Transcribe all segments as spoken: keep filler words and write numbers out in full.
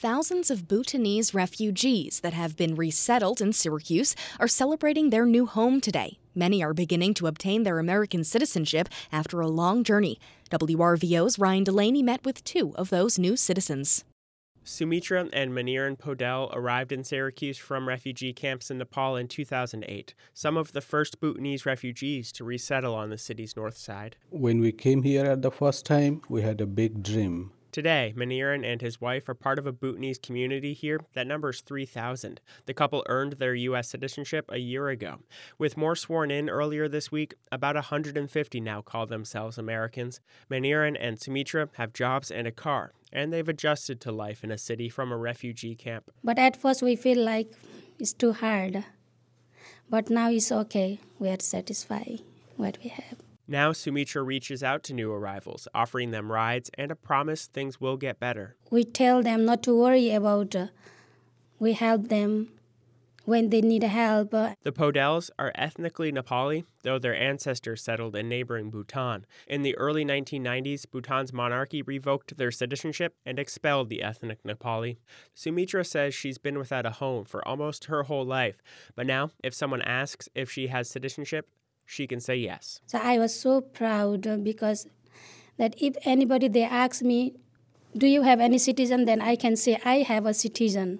Thousands of Bhutanese refugees that have been resettled in Syracuse are celebrating their new home today. Many are beginning to obtain their American citizenship after a long journey. W R V O's Ryan Delaney met with two of those new citizens. Sumitra and Maniran Podel arrived in Syracuse from refugee camps in Nepal in two thousand eight, some of the first Bhutanese refugees to resettle on the city's north side. When we came here at the first time, we had a big dream. Today, Maniran and his wife are part of a Bhutanese community here that numbers three thousand. The couple earned their U S citizenship a year ago. With more sworn in earlier this week, about one hundred fifty now call themselves Americans. Maniran and Sumitra have jobs and a car, and they've adjusted to life in a city from a refugee camp. But at first we feel like it's too hard. But now it's okay. We are satisfied what we have. Now Sumitra reaches out to new arrivals, offering them rides and a promise things will get better. We tell them not to worry about. Uh, we help them when they need help. The Podels are ethnically Nepali, though their ancestors settled in neighboring Bhutan. In the early nineteen nineties, Bhutan's monarchy revoked their citizenship and expelled the ethnic Nepali. Sumitra says she's been without a home for almost her whole life, but now if someone asks if she has citizenship, she can say yes. So I was so proud because that if anybody they ask me, do you have any citizen, then I can say I have a citizen.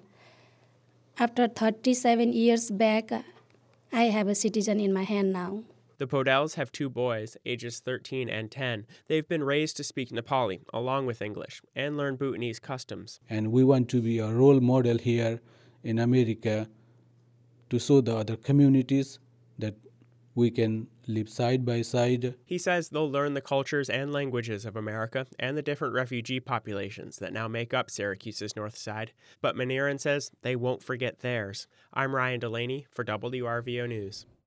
After thirty-seven years back, I have a citizen in my hand now. The Podels have two boys, ages thirteen and ten. They've been raised to speak Nepali, along with English, and learn Bhutanese customs. And we want to be a role model here in America to show the other communities that we can live side by side. He says they'll learn the cultures and languages of America and the different refugee populations that now make up Syracuse's north side. But Maniran says they won't forget theirs. I'm Ryan Delaney for W R V O News.